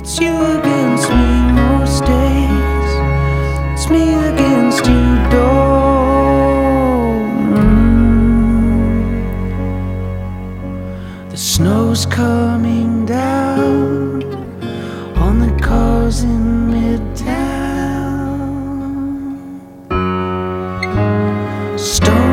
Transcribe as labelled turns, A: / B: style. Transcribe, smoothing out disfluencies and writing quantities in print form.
A: It's you against me most days. It's me against you, The snow's coming down on the cars in Midtown. Stone